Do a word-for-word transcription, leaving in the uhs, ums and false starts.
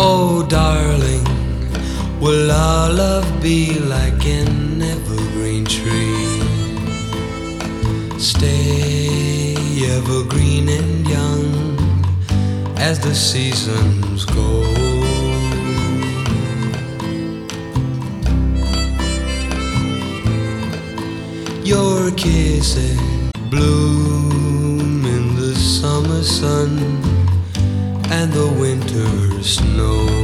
Oh, darling, will our love be like an evergreen tree? Stay evergreen and young as the seasons go. Your kisses bloom in the summer sun and the winter snow.